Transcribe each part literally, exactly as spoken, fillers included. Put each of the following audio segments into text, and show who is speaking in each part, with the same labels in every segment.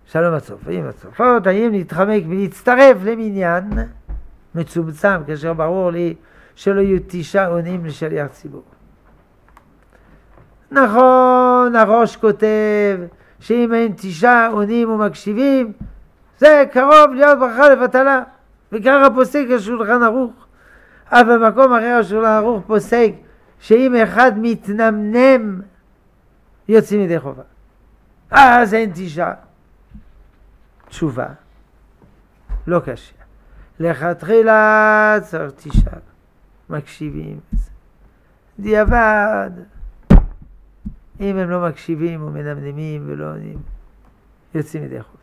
Speaker 1: שלום הצופים, הצופות, האם להתחמק ולהצטרף למניין מצומצם, כאשר ברור לי שלא יהיו תשעה עונים לשליח ציבור. נכון, הראש כותב שאם אין תשעה עונים ומקשיבים, זה קרוב להיות ברכה לבטלה, וככה פוסק השולחן ערוך. אבל במקום אחר השולחן ערוך פוסק שאם אחד מתנמנם יוצאים ידי חובה, אז אין תשעה. תשובה, לא קשה. לכתחילה צריך תשעה, מקשיבים. דיעבד, אם הם לא מקשיבים ומנמנמים ולא עונים, יוצאים ידי חובה.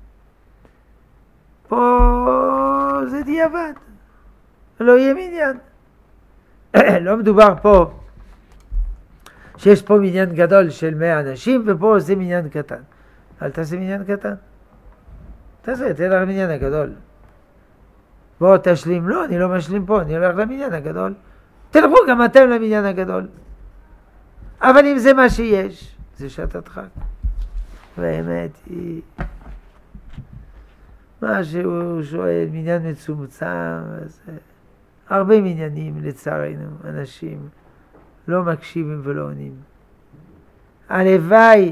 Speaker 1: פה זה דיעבד, לא יהיה מניין. לא מדובר פה שיש פה מניין גדול של מאה אנשים ופה זה מניין קטן. אל תעשה מניין קטן, תעשה, תן לך מניין הגדול. בוא תשלים, לא, אני לא משלים פה, אני הולך למניין הגדול. תלכו גם אתם למניין הגדול. אבל אם זה מה שיש, זה שעתתך. והאמת היא, מה שהוא שואל, מניין מצומצם, אז הרבה מניינים לצערנו, אנשים לא מקשיבים ולא עונים. הלוואי,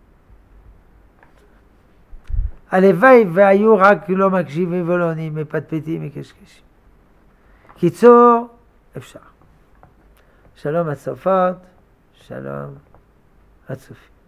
Speaker 1: הלוואי והיו רק לא מקשיבים ולא עונים, מפטפטים, מקשקשים. קיצור, אפשר. שלום הצופות, שלום הצופים.